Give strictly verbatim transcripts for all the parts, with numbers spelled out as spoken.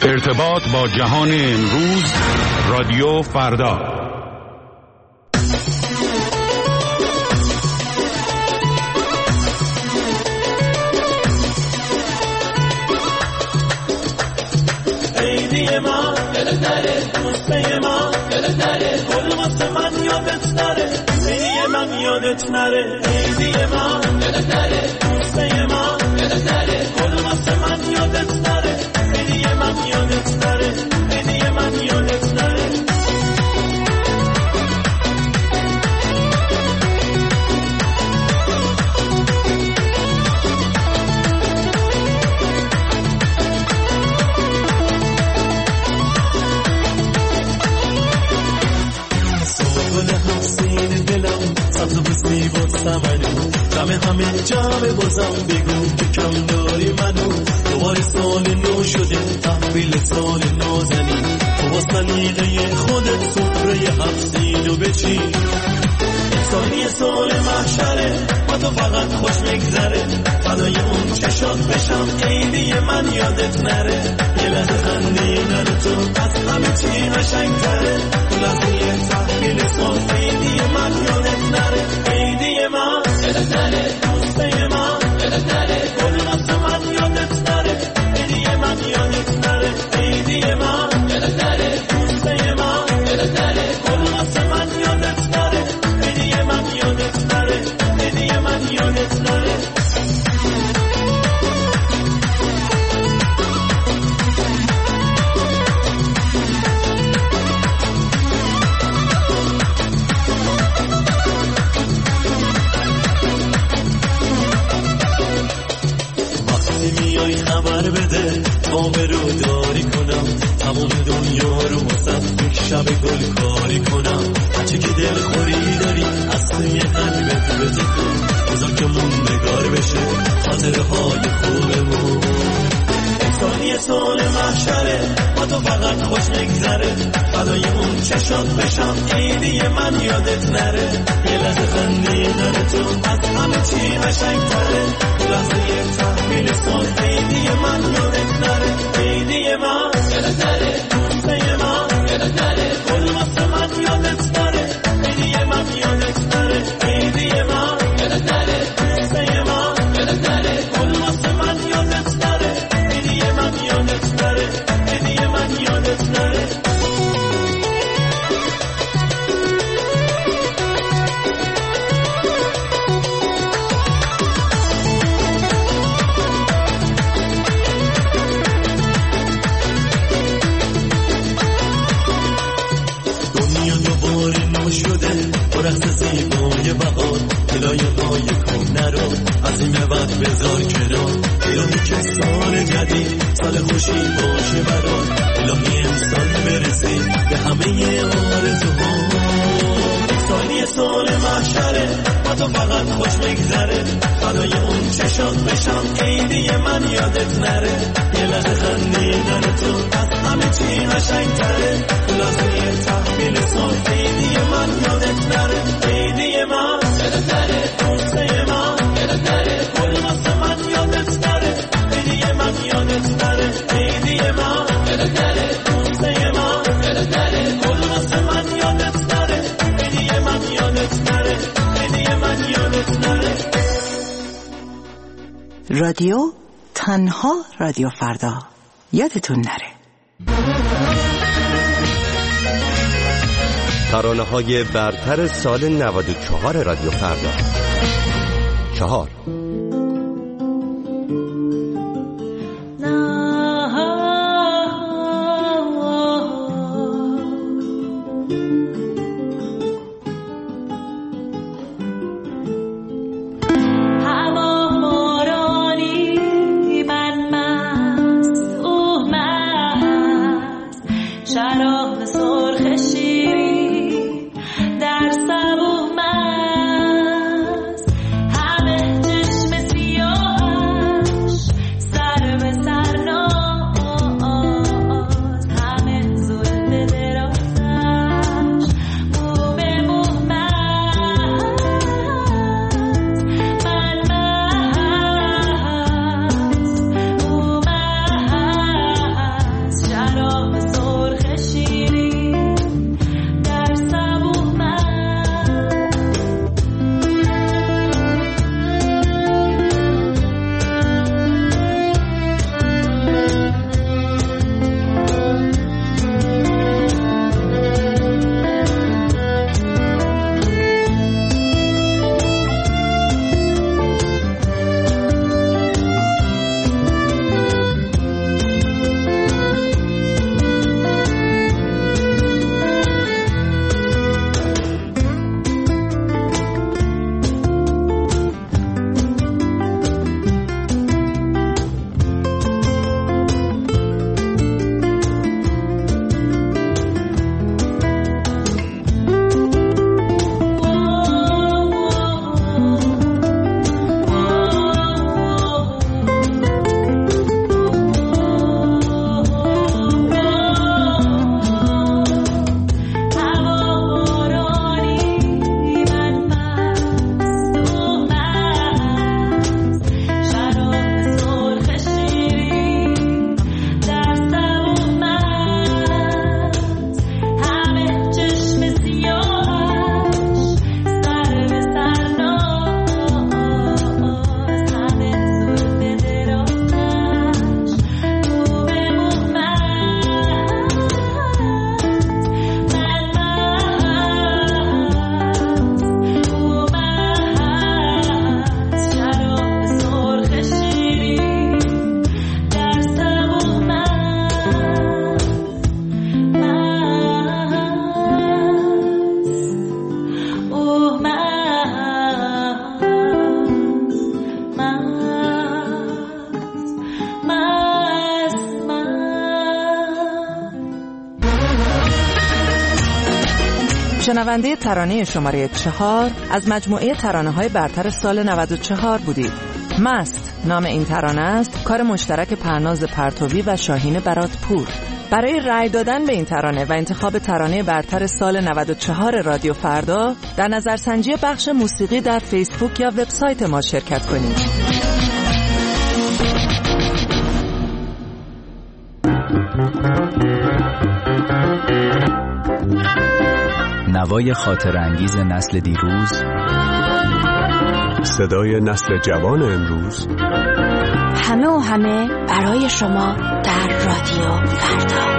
ارتباط با جهان امروز، رادیو فردا. عیدی ما یادت نره، دوسته ما یادت نره، گل واسه من یادت نره، عیدی من یادت نره، عیدی ما یادت نره، دوسته ما یادت نره، گل واسه من یادت نره، عیدی من یادت نره، عیدی من یادت نره. همه همه جمع بازم بگو که کم داری منو، دوباره سال نو شده تحویل سال نازنی، تو با سلیقه خودت سفره هفتیدو بچین، سالی سال محشره با تو فقط خوش میگذره، فدای اون چشات بشم عیدی من یادت نره، یه لحظه خندیدن تو از همه چی قشنگ‌تره، تو لحظه تحویل سال عیدی من یادت نره، عیدی من یادت نره، دوسته ما یادت نره، گل واسه من یادت نره، عیدی من یادت نره، عیدی من یادت نره، دوسته ما یادت نره، گل واسه من یادت نره، عیدی من یادت نره، عیدی من یادت نره. خبر بده آبرو داری کنم، تمام دنیا رو واسه یک شب گل کاری کنم، هرچی که دل خوری داری از توی قلبت بتکن، بذار که موندگار بشه خاطره های خوبمون، سالی سال محشره با تو فقط خوش نگذره، فدای اون چشات بشم عیدی من یادت نره، یه لحظه خندیدن تو از همه چی قشنگ‌تره، لحظه تحویل سال عیدی من یادت نره، عیدی من یادت نره، دوسته ما یادت نره، گل واسه من یادت نره، عیدی من یادت نره، عیدی من یادت نره، دوسته ما یادت نره، گل واسه من یادت نره، عیدی من یادت نره، عیدی من یادت نره. زیبای بهار دلای های کهنه رو از این به بعد بذار کنار، الهی که سال جدید سال خوشی باشه برات، الهی انسان برسه به همه آرزوها، سالی سال محشره با تو فقط خوش میگذره، فدای اون چشات بشم عیدی من یادت نره، یه لحظه خندیدن تو از همه چی قشنگ‌تره، لحظه تحویل سال عیدی من یادت نره، عیدی من یادت نره، دوسته ما یادت نره، گل واسه من یادت نره، عیدی من یادت نره، عیدی من یادت نره، دوسته ما یادت نره، گل واسه من یادت نره، عیدی من یادت نره، عیدی من یادت نره. رادیو تنها رادیو فردا، یادتون نره. ترانه‌های برتر سال نود و چهار رادیو فردا. چهار همه چشم شنونده ترانه شماره چهار از مجموعه ترانه‌های برتر سال نود و چهار بودید. مست نام این ترانه است، کار مشترک پرناز پرتوی و شاهین براتپور. برای رأی دادن به این ترانه و انتخاب ترانه برتر سال نود و چهار رادیو فردا در نظرسنجی بخش موسیقی در فیسبوک یا وبسایت ما شرکت کنید. نوای خاطر انگیز نسل دیروز، صدای نسل جوان امروز، همه و همه برای شما در رادیو فردا.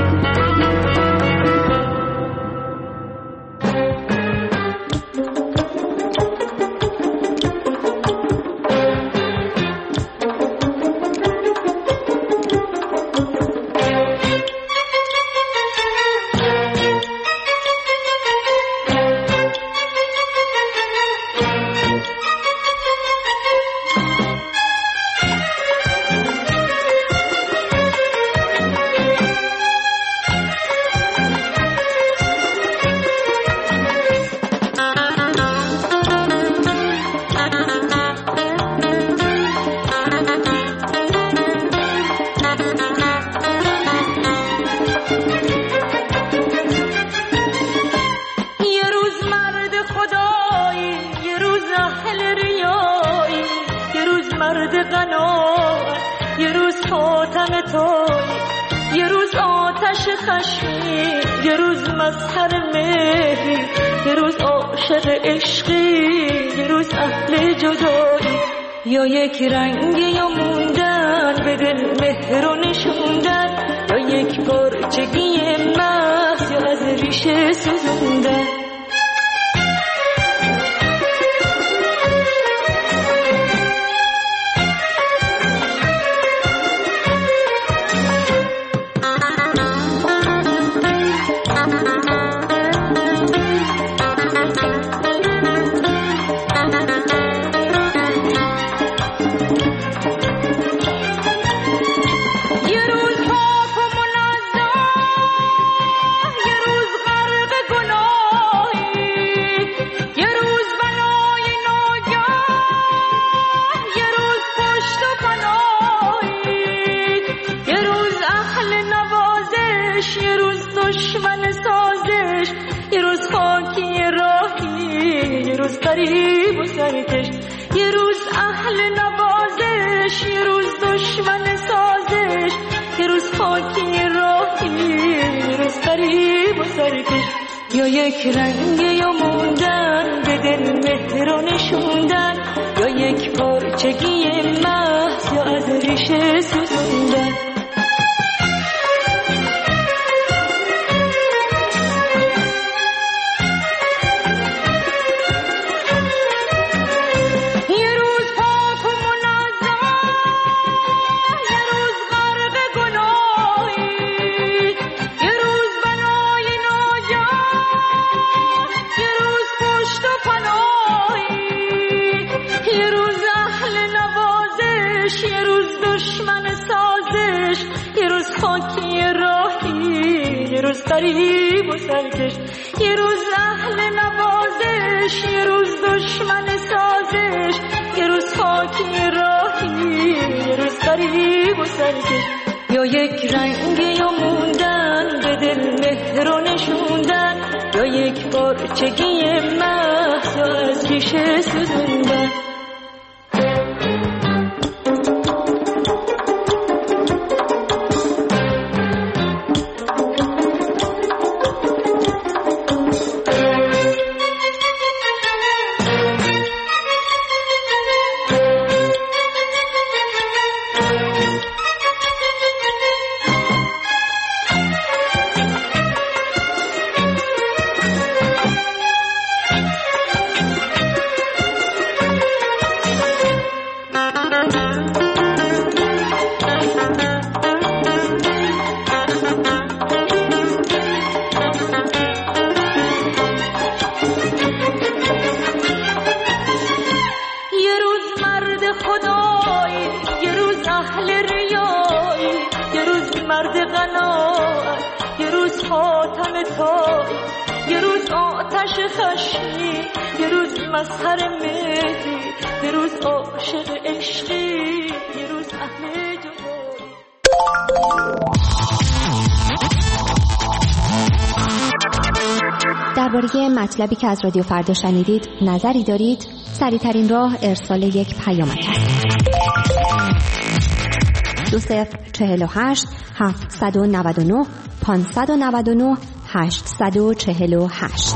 یه روز خاتم توی، یه روز آتش خشمی، یه روز مظهر مهری، یه روز عاشق عشقی، یه روز اهل جدایی. یا یک رنگ یا موندن به دل مهر و نشوندن، یا یک پرچگی محض یا از ریشه سوزوندن. قریب و سرکش، یه روز اهل نوازش، یه روز دشمن سازش، یه روز خاکی راهی، یه روز قریب و سرکش. یا یک رنگ یا موندن به دل مهر و نشوندن، یا یک پرچگی محض یا از ریشه سوزوندن. قریب و سرکش، یه روز اهل نوازش، یه روز دشمن سازش، یه روز خاکی راهی، یه روز قریب و سرکش. یا یک رنگ یا موندن به دل مهر و نشوندن، یا یک پرچگی محض یا از ریشه سوزوندن. یه روز آتش خشمی، یه روز مظهر مهری، یه روز عاشق عشقی، یه روز اهل جدایی. درباره مطلبی که از رادیو فردا شنیدید نظری دارید؟ سریع‌ترین راه ارسال یک پیامک است. دو صفر چهل و هشت هفتصد و نود و نه پانصد و نود و نه هشتصد و چهل و هشت.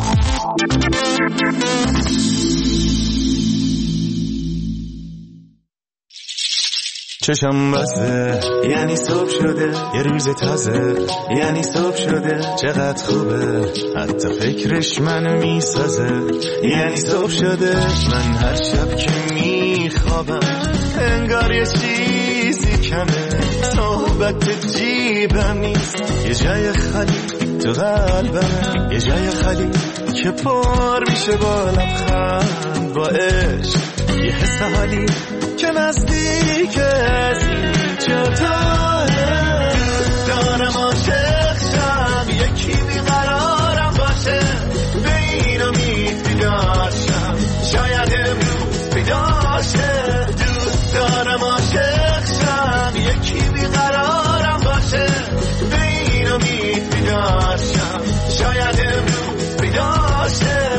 چشم بسته یعنی صبح شده، یه روز تازه یعنی صبح شده، چقدر خوبه حتی فکرش منو میسازه. یعنی صبح شده، من هر شب که میخوابم انگار یه چیزی کمه، صحبت جیبم نیست، یه جای خالی تو قلبم، یه جای خالی که پر میشه با لبخند، با عشق، یه حس حالی که نزدیک از اینجا تاهه. دارم عاشق شم، یکی بیقرارم باشه، به این امید بیدار شم، شاید امروز بیدار شه. دوست دارم عاشق شم، یکی بیقرارم باشه، به این امید بیدار شم، شاید امروز بیدار شه.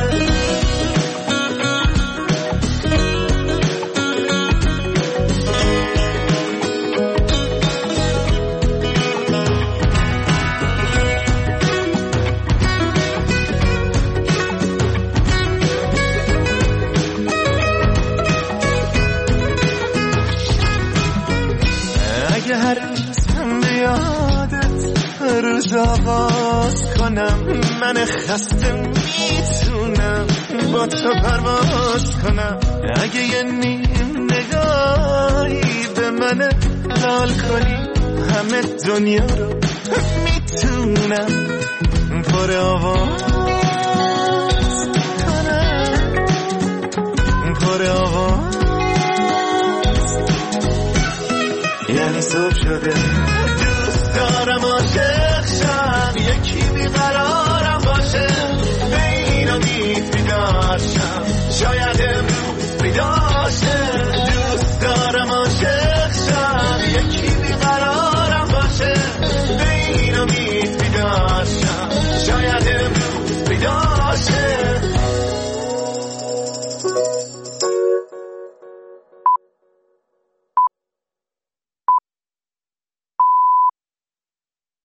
هر روز هم بیادت روز آغاز کنم، من خسته میتونم با تو پرواز کنم. اگه یه نیم نگاهی به من لال کنی، همه دنیا رو میتونم پر آواز کنم، پر آواز. یعنی صبح شده، دوست دارم عاشق شم، یکی بیقرار